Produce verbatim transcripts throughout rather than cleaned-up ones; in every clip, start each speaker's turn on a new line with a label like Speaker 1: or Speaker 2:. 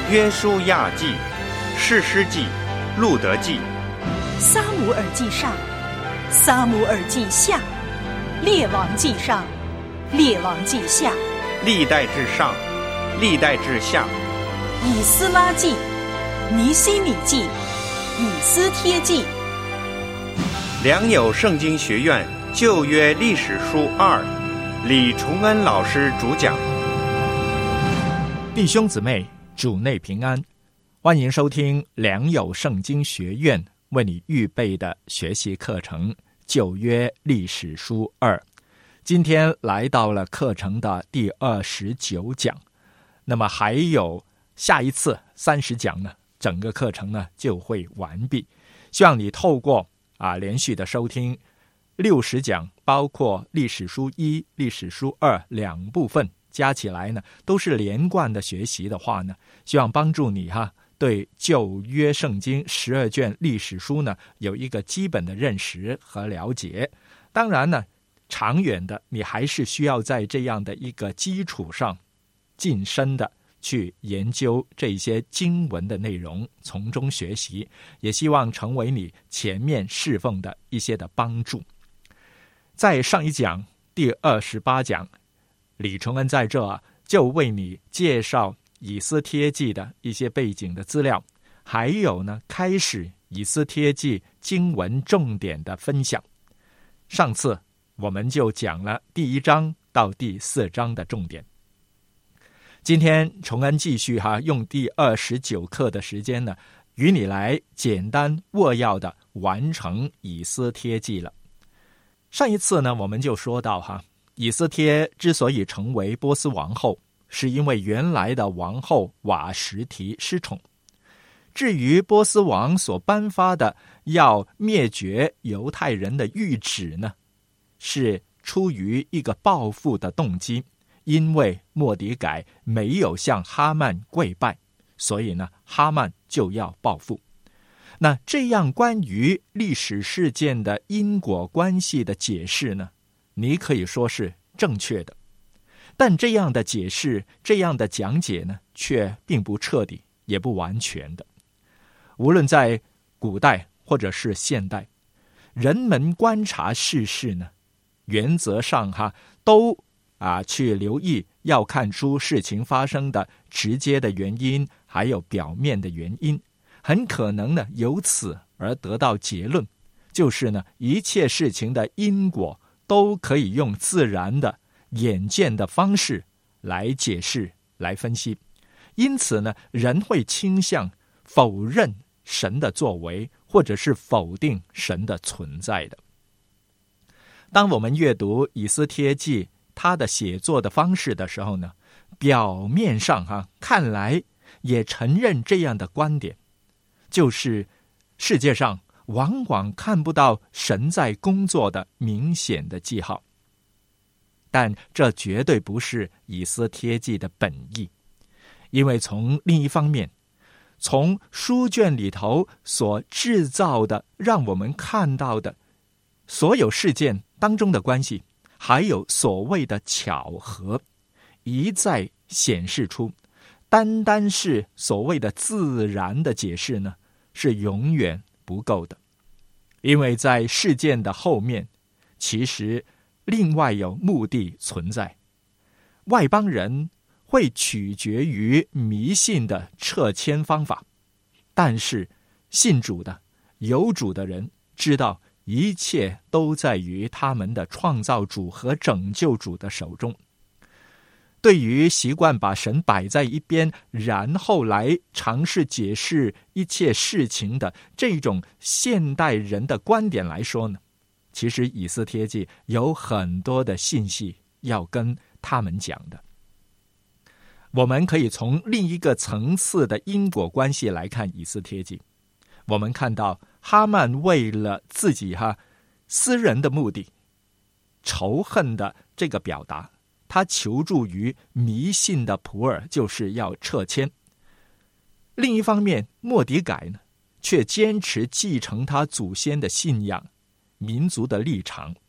Speaker 1: 约书亚记、士师记、路得记、
Speaker 2: 撒母耳记上、撒母耳记下、列王记上、列王记下、
Speaker 1: 历代志上、历代志下、
Speaker 2: 以斯拉记、尼希米记、以斯帖记。
Speaker 1: 良友圣经学院旧约历史书二，李崇恩老师主讲。
Speaker 3: 弟兄姊妹，主内平安，欢迎收听良友圣经学院为你预备的学习课程旧约历史书二。今天来到了课程的第二十九讲，那么还有下一次三十讲呢，整个课程呢就会完毕。希望你透过啊连续的收听六十讲，包括历史书一、历史书二两部分加起来呢，都是连贯的学习的话呢，希望帮助你哈对旧约圣经十二卷历史书呢有一个基本的认识和了解。当然呢，长远的你还是需要在这样的一个基础上晋升的去研究这些经文的内容，从中学习，也希望成为你前面侍奉的一些的帮助。在上一讲第二十八讲，李崇恩在这啊就为你介绍以斯帖记的一些背景的资料，还有呢开始以斯帖记经文重点的分享。上次我们就讲了第一章到第四章的重点。今天崇恩继续哈用第二十九课的时间呢，与你来简单扼要的完成以斯帖记了。上一次呢，我们就说到哈，以斯帖之所以成为波斯王后，是因为原来的王后瓦实提失宠。至于波斯王所颁发的要灭绝犹太人的谕旨呢，是出于一个报复的动机，因为末底改没有向哈曼跪拜，所以呢，哈曼就要报复。那这样关于历史事件的因果关系的解释呢，你可以说是正确的，但这样的解释，这样的讲解呢，却并不彻底，也不完全的。无论在古代或者是现代，人们观察世事呢，原则上哈都啊去留意，要看出事情发生的直接的原因，还有表面的原因。很可能呢，由此而得到结论，就是呢，一切事情的因果都可以用自然的、眼见的方式来解释、来分析。因此呢，人会倾向否认神的作为，或者是否定神的存在的。当我们阅读以斯帖记他的写作的方式的时候呢，表面上哈、啊、看来也承认这样的观点，就是世界上往往看不到神在工作的明显的记号。但这绝对不是以斯帖记的本意，因为从另一方面，从书卷里头所制造的让我们看到的所有事件当中的关系，还有所谓的巧合，一再显示出单单是所谓的自然的解释呢，是永远不够的。因为在事件的后面，其实另外有目的存在。外邦人会取决于迷信的撤迁方法，但是信主的、有主的人知道一切都在于他们的创造主和拯救主的手中。对于习惯把神摆在一边，然后来尝试解释一切事情的这种现代人的观点来说呢，其实以斯帖记有很多的信息要跟他们讲的。我们可以从另一个层次的因果关系来看以斯帖记。我们看到哈曼为了自己哈私人的目的，仇恨的这个表达，他求助于迷信的普尔，就是要撤迁。另一方面，末底改呢，却坚持继承他祖先的信仰、民族的立场。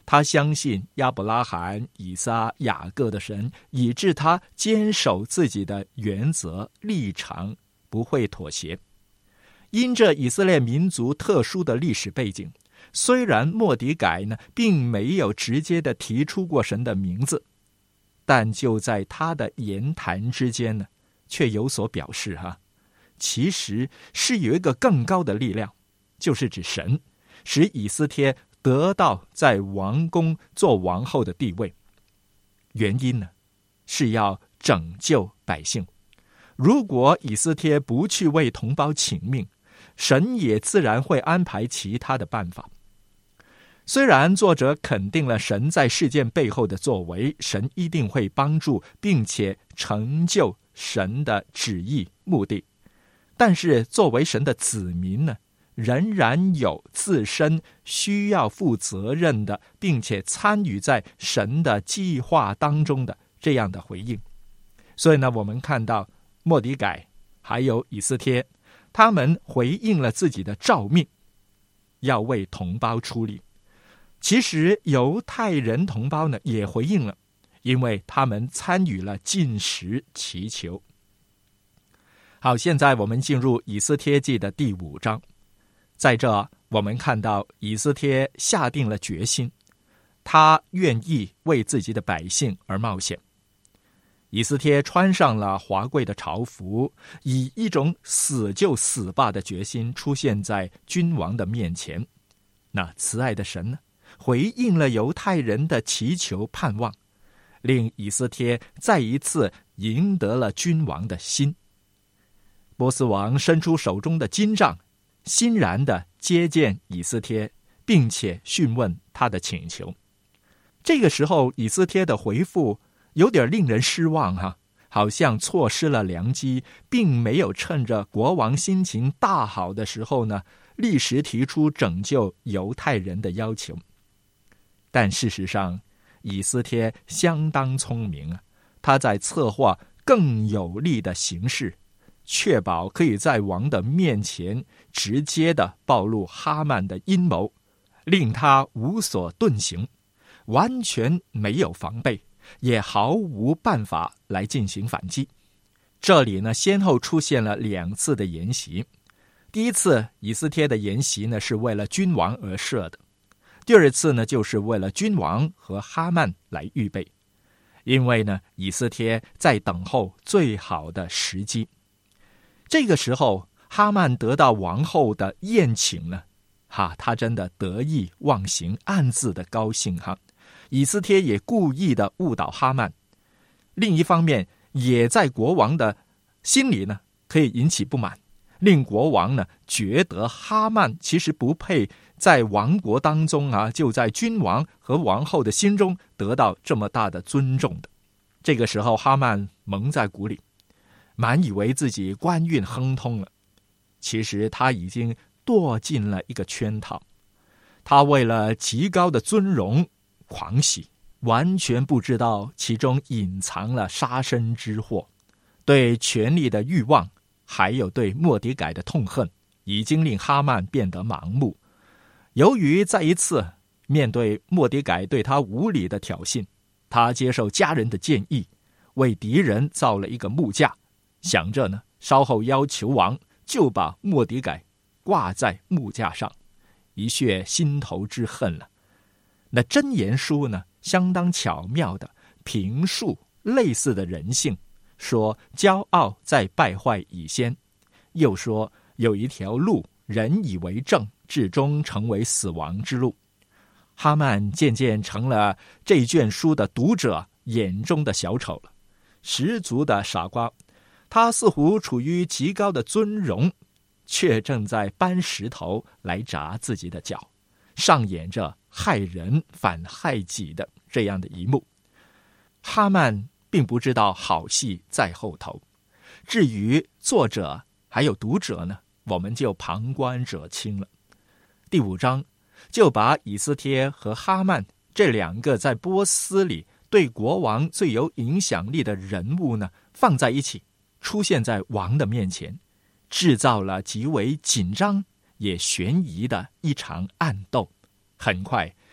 Speaker 3: 他相信亚伯拉罕、以撒、雅各的神，以致他坚守自己的原则立场，不会妥协。因着以色列民族特殊的历史背景，虽然末底改呢并没有直接的提出过神的名字，但就在他的言谈之间呢，却有所表示哈。其实是有一个更高的力量，就是指神，使以斯帖得到在王宫做王后的地位。原因呢，是要拯救百姓。如果以斯帖不去为同胞请命，神也自然会安排其他的办法。虽然作者肯定了神在事件背后的作为，神一定会帮助并且成就神的旨意目的，但是作为神的子民呢，仍然有自身需要负责任的，并且参与在神的计划当中的这样的回应。所以呢，我们看到末底改还有以斯帖，他们回应了自己的召命，要为同胞出力。其实犹太人同胞呢也回应了，因为他们参与了禁食祈求。好，现在我们进入以斯帖记的第五章。在这我们看到以斯帖下定了决心，他愿意为自己的百姓而冒险。以斯帖穿上了华贵的朝服，以一种死就死吧的决心出现在君王的面前。那慈爱的神呢，回应了犹太人的祈求盼望，令以斯帖再一次赢得了君王的心。波斯王伸出手中的金杖，欣然地接见以斯帖，并且询问他的请求。这个时候以斯帖的回复有点令人失望哈、啊，好像错失了良机，并没有趁着国王心情大好的时候呢，立时提出拯救犹太人的要求。但事实上以斯帖相当聪明啊，他在策划更有力的形式，确保可以在王的面前直接的暴露哈曼的阴谋，令他无所遁形，完全没有防备，也毫无办法来进行反击。这里呢，先后出现了两次的筵席。第一次以斯帖的筵席呢，是为了君王而设的。第二次呢，就是为了君王和哈曼来预备。因为呢，以斯帖在等候最好的时机。这个时候，哈曼得到王后的宴请呢，哈，他真的得意忘形，暗自的高兴哈。以斯帖也故意的误导哈曼，另一方面，也在国王的心里呢，可以引起不满，令国王呢觉得哈曼其实不配在王国当中啊，就在君王和王后的心中得到这么大的尊重的。这个时候，哈曼蒙在鼓里，满以为自己官运亨通了，其实他已经堕进了一个圈套。他为了极高的尊荣狂喜，完全不知道其中隐藏了杀身之祸。对权力的欲望，还有对末底改的痛恨，已经令哈曼变得盲目。由于再一次面对末底改对他无理的挑衅，他接受家人的建议，为敌人造了一个木架，想着呢，稍后要求王就把末底改挂在木架上，一泄心头之恨了。那箴言书呢，相当巧妙的评述类似的人性，说骄傲在败坏以先，又说有一条路人以为正，至终成为死亡之路。哈曼渐渐成了这卷书的读者眼中的小丑了，十足的傻瓜。他似乎处于极高的尊荣，却正在搬石头来砸自己的脚，上演着害人反害己的这样的一幕。哈曼并不知道好戏在后头，至于作者还有读者呢，我们就旁观者清了。第五章就把以斯帖和哈曼这两个在波斯里对国王最有影响力的人物呢，放在一起，出现在王的面前，制造了极为紧张也悬疑的一场暗斗。很快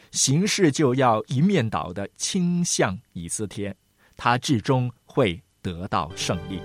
Speaker 3: 形势就要一面倒的倾向以斯帖，他至终会得到胜利。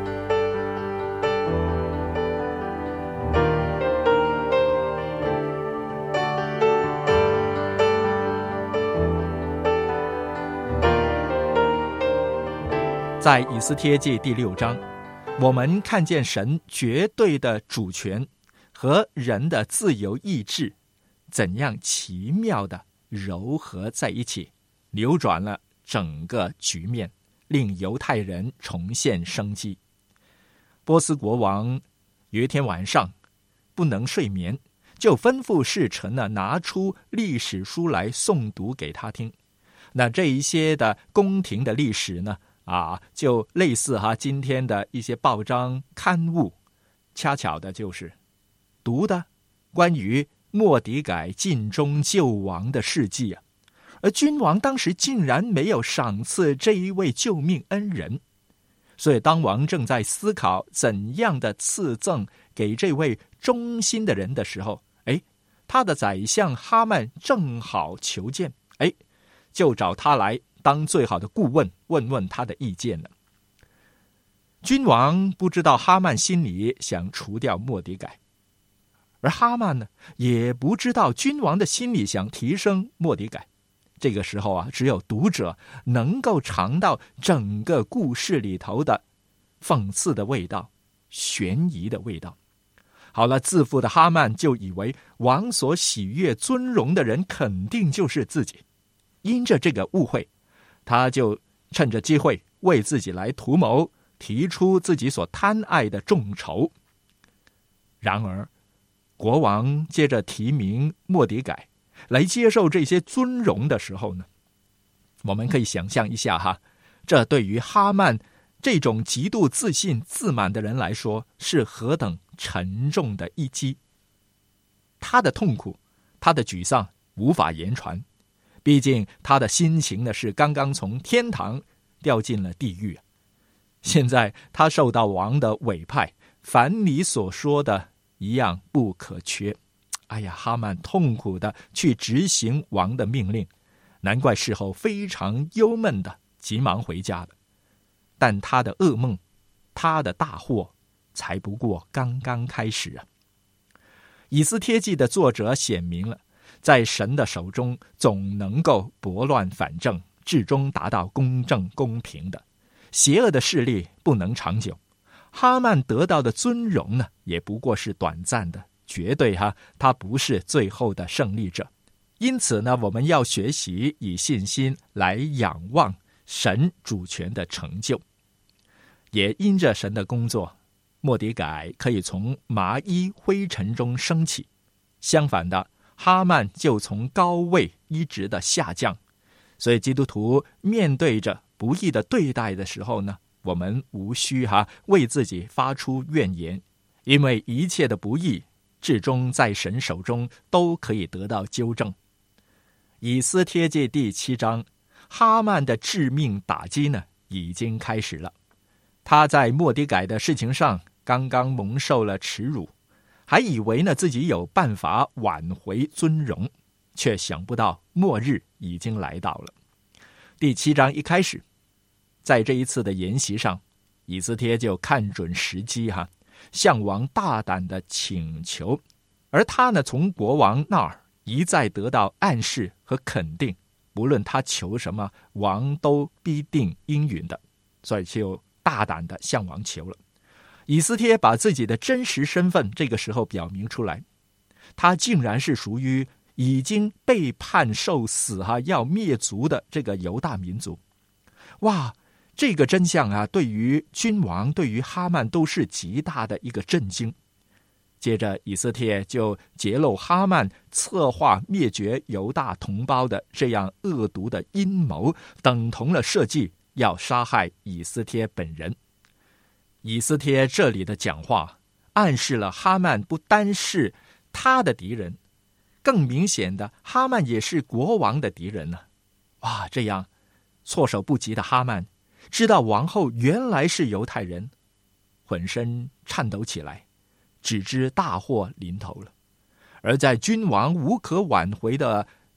Speaker 3: 在以斯帖记第六章，我们看见神绝对的主权和人的自由意志怎样奇妙的糅合在一起，扭转了整个局面，令犹太人重现生机。波斯国王有一天晚上不能睡眠，就吩咐侍臣呢拿出历史书来诵读给他听。那这一些的宫廷的历史呢啊，就类似哈今天的一些报章刊物，恰巧的就是读的关于末底改尽忠救亡的事迹啊，而君王当时竟然没有赏赐这一位救命恩人，所以当王正在思考怎样的赐赠给这位忠心的人的时候，哎，他的宰相哈曼正好求见，哎，就找他来当最好的顾问，问问他的意见了。君王不知道哈曼心里想除掉末底改，而哈曼呢，也不知道君王的心里想提升末底改。这个时候啊，只有读者能够尝到整个故事里头的讽刺的味道、悬疑的味道。好了，自负的哈曼就以为王所喜悦尊荣的人肯定就是自己，因着这个误会，他就趁着机会为自己来图谋，提出自己所贪爱的众筹。然而国王接着提名末底改来接受这些尊荣的时候呢，我们可以想象一下哈，这对于哈曼这种极度自信自满的人来说是何等沉重的一击。他的痛苦，他的沮丧无法言传，毕竟他的心情呢是刚刚从天堂掉进了地狱，现在他受到王的委派，凡你所说的一样不可缺。哎呀，哈曼痛苦的去执行王的命令，难怪事后非常忧闷的急忙回家了。但他的噩梦，他的大祸才不过刚刚开始啊。以斯帖记的作者显明了，在神的手中总能够拨乱反正，至终达到公正公平的。邪恶的势力不能长久，哈曼得到的尊荣呢，也不过是短暂的，绝对哈，他不是最后的胜利者。因此呢，我们要学习以信心来仰望神主权的成就。也因着神的工作，末底改可以从麻衣灰尘中升起，相反的，哈曼就从高位一直的下降。所以基督徒面对着不义的对待的时候呢，我们无需哈为自己发出怨言，因为一切的不义至终在神手中都可以得到纠正。以斯帖记第七章，哈曼的致命打击呢已经开始了。他在末底改的事情上刚刚蒙受了耻辱，还以为呢自己有办法挽回尊荣，却想不到末日已经来到了。第七章一开始，在这一次的筵席上，以斯帖就看准时机哈，向王大胆的请求，而他呢从国王那儿一再得到暗示和肯定，不论他求什么，王都必定应允的，所以就大胆的向王求了。以斯帖把自己的真实身份这个时候表明出来，他竟然是属于已经被判受死哈要灭族的这个犹大民族。哇，这个真相啊，对于君王对于哈曼都是极大的一个震惊。接着以斯帖就揭露哈曼策划灭绝犹大同胞的这样恶毒的阴谋，等同了设计要杀害以斯帖本人。以斯帖这里的讲话暗示了哈曼不单是他的敌人，更明显的，哈曼也是国王的敌人呢。哇，这样措手不及的哈曼知道王后原来是犹太人，浑身颤抖起来，只知大祸临头了。而在君王无可挽回的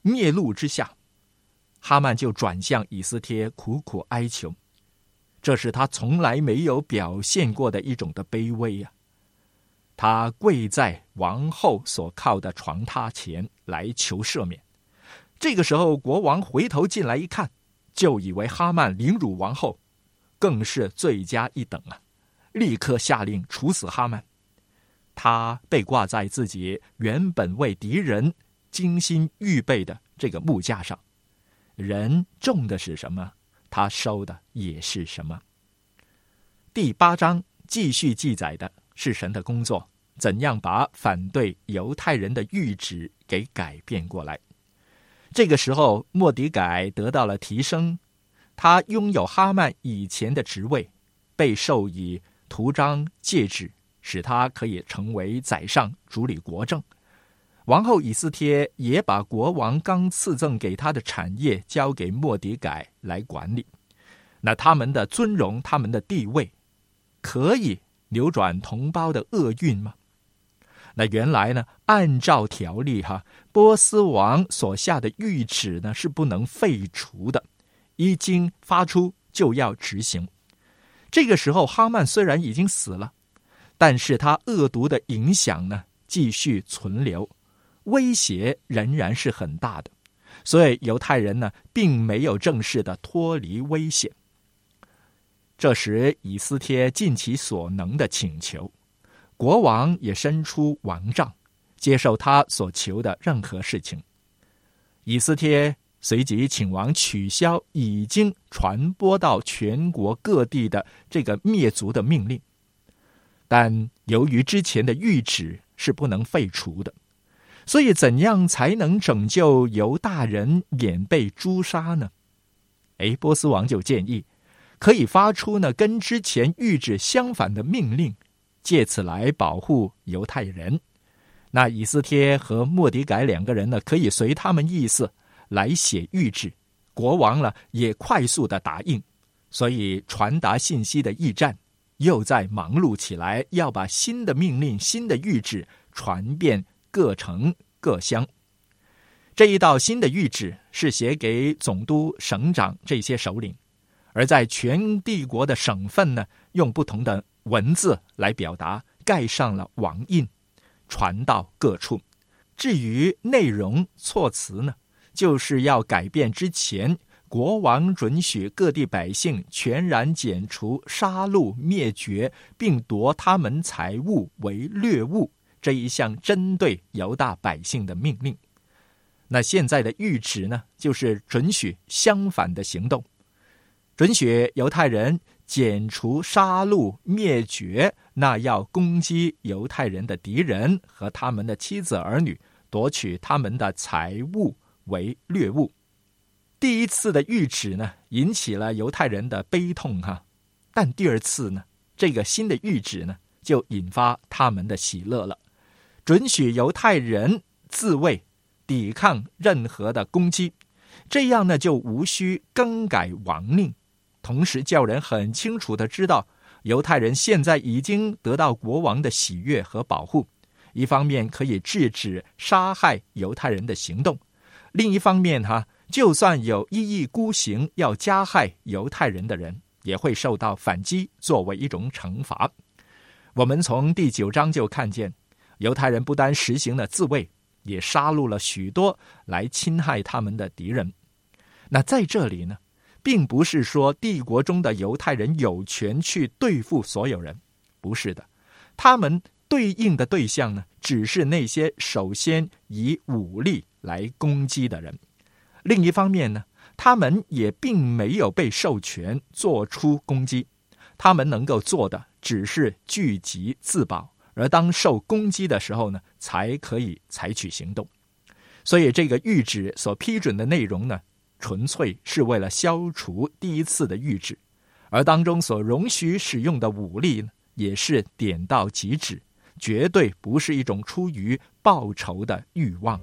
Speaker 3: 灭路之下，哈曼就转向以斯帖苦苦哀求，这是他从来没有表现过的一种的卑微啊！他跪在王后所靠的床榻前来求赦免。这个时候，国王回头进来一看，就以为哈曼凌辱王后，更是罪加一等啊！立刻下令处死哈曼。他被挂在自己原本为敌人精心预备的这个木架上，人种的是什么，他收的也是什么。第八章继续记载的是神的工作，怎样把反对犹太人的谕旨给改变过来。这个时候，末底改得到了提升，他拥有哈曼以前的职位，被授以图章戒指，使他可以成为宰相，主理国政。王后以斯帖也把国王刚赐赠给他的产业交给末底改来管理。那他们的尊荣，他们的地位，可以扭转同胞的厄运吗？那原来呢，按照条例哈，波斯王所下的谕旨呢是不能废除的，一经发出就要执行。这个时候，哈曼虽然已经死了，但是他恶毒的影响呢继续存留，威胁仍然是很大的，所以犹太人呢并没有正式的脱离危险。这时以斯帖尽其所能的请求，国王也伸出王杖，接受他所求的任何事情。以斯帖随即请王取消已经传播到全国各地的这个灭族的命令，但由于之前的谕旨是不能废除的，所以怎样才能拯救犹大人免被诛杀呢？诶，波斯王就建议可以发出呢跟之前谕旨相反的命令，借此来保护犹太人。那以斯帖和末底改两个人呢，可以随他们意思来写谕旨，国王呢也快速的答应，所以传达信息的驿站又在忙碌起来，要把新的命令、新的谕旨传遍各城各乡。这一道新的谕旨是写给总督、省长这些首领，而在全帝国的省份呢，用不同的文字来表达，盖上了王印，传到各处。至于内容措辞呢，就是要改变之前国王准许各地百姓全然剪除、杀戮、灭绝，并夺他们财物为掠物这一项针对犹大百姓的命令。那现在的谕旨呢，就是准许相反的行动，准许犹太人剪除、杀戮、灭绝那要攻击犹太人的敌人和他们的妻子儿女，夺取他们的财物为掠物。第一次的谕旨呢，引起了犹太人的悲痛哈，但第二次呢，这个新的谕旨呢，就引发他们的喜乐了，准许犹太人自卫，抵抗任何的攻击，这样呢，就无需更改王令，同时叫人很清楚的知道，犹太人现在已经得到国王的喜悦和保护，一方面可以制止杀害犹太人的行动，另一方面哈，就算有一意孤行要加害犹太人的人，也会受到反击，作为一种惩罚。我们从第九章就看见，犹太人不单实行了自卫，也杀戮了许多来侵害他们的敌人。那在这里呢，并不是说帝国中的犹太人有权去对付所有人，不是的，他们对应的对象呢，只是那些首先以武力来攻击的人。另一方面呢，他们也并没有被授权做出攻击，他们能够做的只是聚集自保，而当受攻击的时候呢，才可以采取行动。所以这个谕旨所批准的内容呢，纯粹是为了消除第一次的谕旨，而当中所容许使用的武力呢，也是点到即止，绝对不是一种出于报仇的欲望。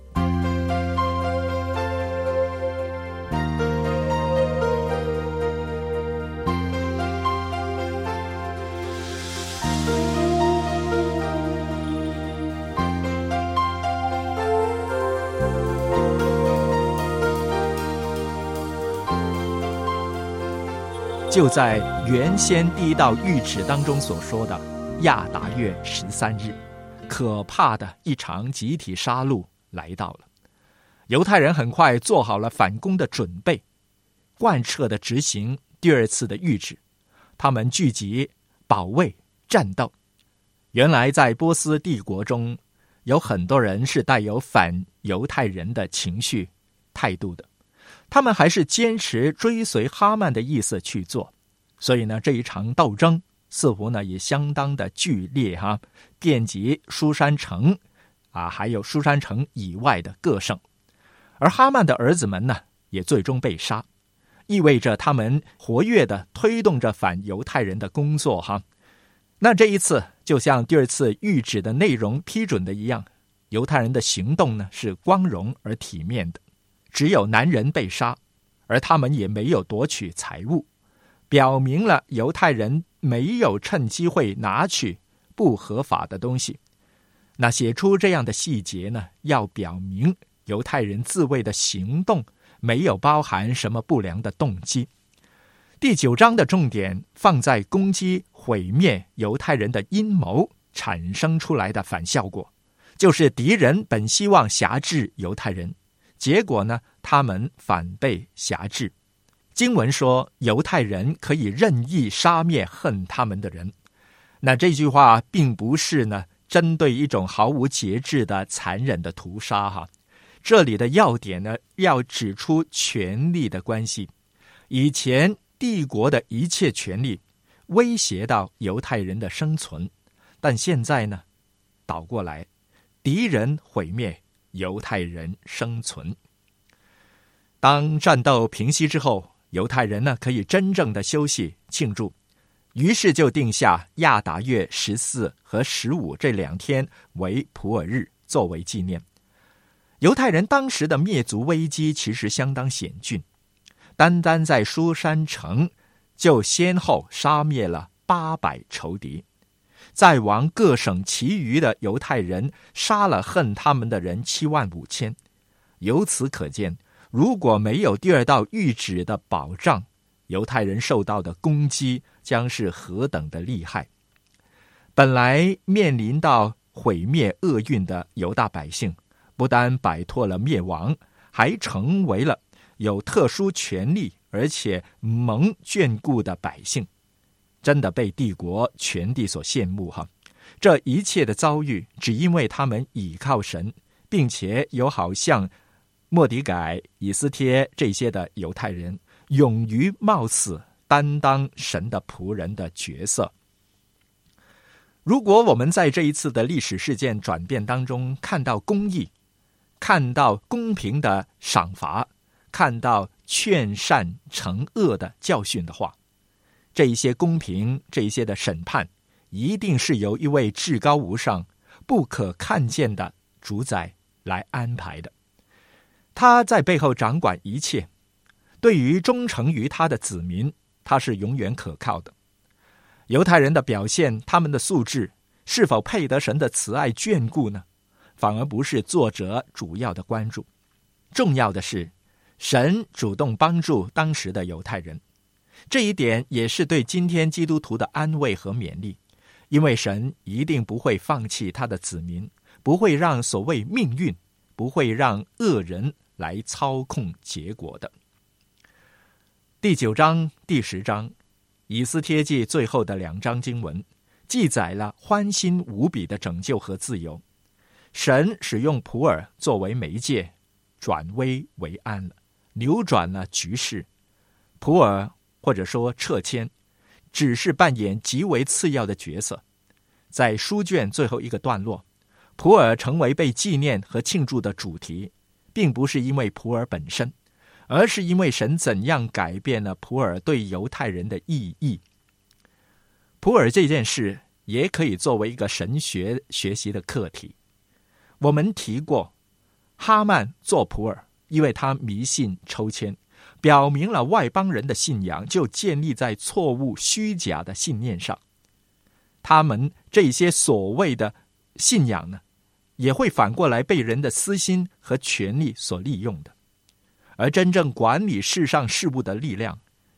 Speaker 3: 就在原先第一道谕旨当中所说的亚达月十三日，可怕的一场集体杀戮来到了。犹太人很快做好了反攻的准备，贯彻的执行第二次的谕旨，他们聚集保卫战斗。原来在波斯帝国中，有很多人是带有反犹太人的情绪态度的，他们还是坚持追随哈曼的意思去做，所以呢，这一场斗争似乎呢也相当的剧烈哈，遍及书珊城啊，还有书珊城以外的各省。而哈曼的儿子们呢，也最终被杀，意味着他们活跃地推动着反犹太人的工作哈。那这一次就像第二次谕旨的内容批准的一样，犹太人的行动呢是光荣而体面的，只有男人被杀，而他们也没有夺取财物，表明了犹太人没有趁机会拿取不合法的东西。那写出这样的细节呢，要表明犹太人自卫的行动没有包含什么不良的动机。第九章的重点放在攻击毁灭犹太人的阴谋产生出来的反效果，就是敌人本希望辖制犹太人，结果呢，他们反被辖制。经文说犹太人可以任意杀灭恨他们的人，那这句话并不是呢针对一种毫无节制的残忍的屠杀哈。这里的要点呢，要指出权力的关系。以前帝国的一切权力威胁到犹太人的生存，但现在呢，倒过来，敌人毁灭，犹太人生存。当战斗平息之后，犹太人呢可以真正的休息庆祝，于是就定下亚达月十四和十五这两天为普尔日，作为纪念。犹太人当时的灭族危机其实相当险峻，单单在书珊城就先后杀灭了八百仇敌，再往各省其余的犹太人杀了恨他们的人七万五千。由此可见，如果没有第二道谕旨的保障，犹太人受到的攻击将是何等的厉害。本来面临到毁灭厄运的犹大百姓，不但摆脱了灭亡，还成为了有特殊权利而且蒙眷顾的百姓，真的被帝国全地所羡慕哈。这一切的遭遇，只因为他们倚靠神，并且有好像末底改、以斯帖这些的犹太人，勇于冒死担当神的仆人的角色。如果我们在这一次的历史事件转变当中看到公义，看到公平的赏罚，看到劝善惩恶的教训的话，这一些公平，这一些的审判，一定是由一位至高无上、不可看见的主宰来安排的。他在背后掌管一切，对于忠诚于他的子民，他是永远可靠的。犹太人的表现，他们的素质是否配得神的慈爱眷顾呢？反而不是作者主要的关注，重要的是神主动帮助当时的犹太人。这一点也是对今天基督徒的安慰和勉励，因为神一定不会放弃他的子民，不会让所谓命运，不会让恶人来操控结果的。第九章、第十章，以斯帖记最后的两章经文，记载了欢欣无比的拯救和自由。神使用普尔作为媒介，转危为安了，扭转了局势。普尔或者说撤迁，只是扮演极为次要的角色。在书卷最后一个段落，普尔成为被纪念和庆祝的主题，并不是因为普尔本身，而是因为神怎样改变了普尔对犹太人的意义。普尔这件事也可以作为一个神学学习的课题。我们提过，哈曼做普尔，因为他迷信抽签，表明了外邦人的信仰就建立在错误虚假的信念上。他们这些所谓的信仰呢，也会反过来被人的私心和权力所利用的。而真正管理世上事物的力量，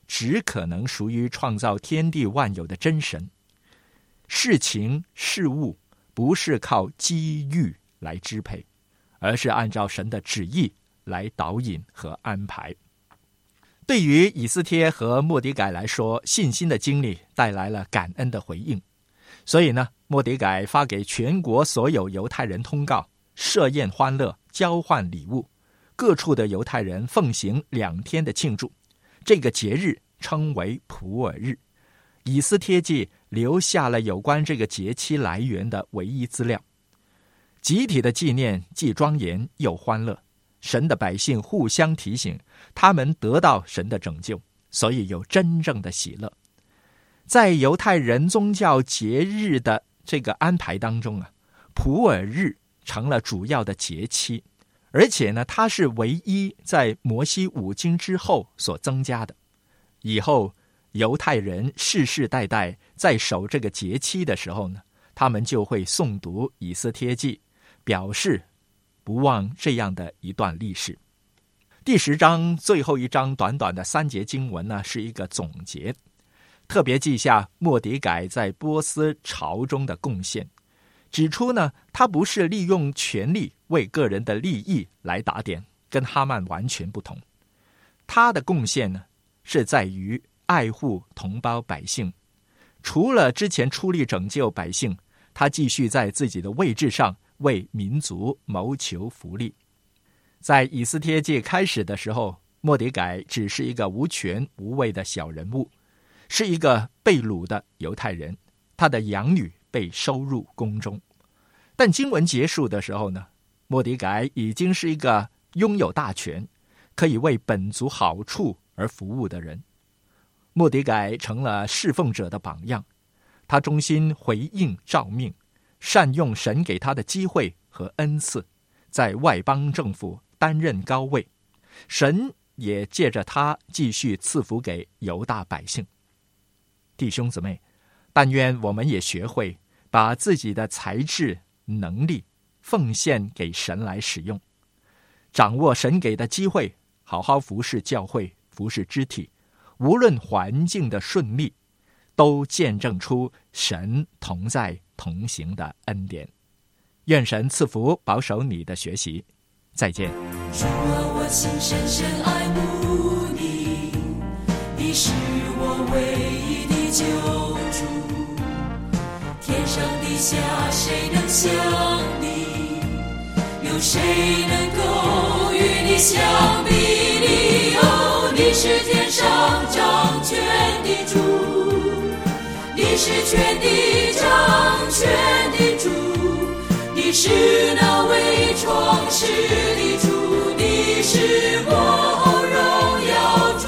Speaker 3: 只可能属于创造天地万有的真神。事情事物不是靠机遇来支配，而是按照神的旨意来导引和安排。对于以斯帖和末底改来说，信心的经历带来了感恩的回应。所以呢，末底改发给全国所有犹太人通告，设宴欢乐，交换礼物，各处的犹太人奉行两天的庆祝。这个节日称为普珥日。以斯帖记留下了有关这个节期来源的唯一资料。集体的纪念既庄严又欢乐，神的百姓互相提醒，他们得到神的拯救，所以有真正的喜乐。在犹太人宗教节日的这个安排当中啊，普珥日成了主要的节期，而且呢，它是唯一在摩西五经之后所增加的。以后犹太人世世代代在守这个节期的时候呢，他们就会诵读以斯帖记，表示不忘这样的一段历史。第十章最后一章短短的三节经文呢，是一个总结，特别记下末底改在波斯朝中的贡献，指出呢，他不是利用权力为个人的利益来打点，跟哈曼完全不同。他的贡献呢，是在于爱护同胞百姓。除了之前出力拯救百姓，他继续在自己的位置上为民族谋求福利。在以斯帖记开始的时候，末底改只是一个无权无位的小人物，是一个被掳的犹太人，他的养女被收入宫中。但经文结束的时候呢，末底改已经是一个拥有大权，可以为本族好处而服务的人。末底改成了侍奉者的榜样，他忠心回应召命，善用神给他的机会和恩赐，在外邦政府担任高位，神也借着他继续赐福给犹大百姓。弟兄姊妹，但愿我们也学会把自己的才智能力奉献给神来使用，掌握神给的机会，好好服侍教会，服侍肢体，无论环境的顺利，都见证出神同在同行的恩典。愿神赐福保守你的学习。再见。
Speaker 4: 主啊，我心深深爱慕你，你是我唯一的救主，天上地下谁能像你，有谁能够与你相比拟？哦，你是天上掌权的主，你是全地掌权的主，你是那为创世的主，你是我荣耀主。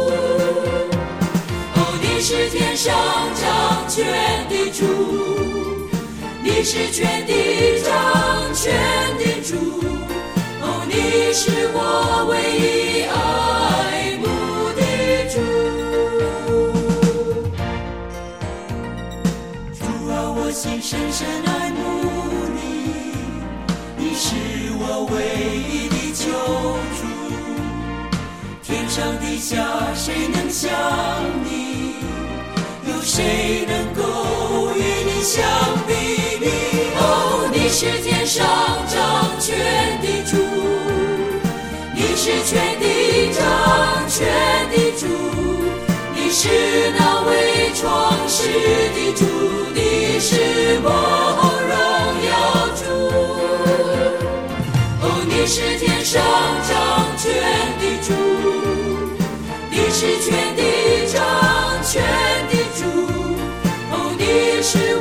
Speaker 4: 哦，你是天上掌权的主，你是全地掌权的主。哦，你是我唯一爱慕的主。主啊，我心深深爱慕你，你是我唯一的救主，天上地下谁能像你，有谁能够与你相比拟？哦，你是天上掌权的主，你是全地掌权的主，你是那为创世的主，你是我荣耀主。你是天上掌权的主，你是全地掌权的主。哦，你是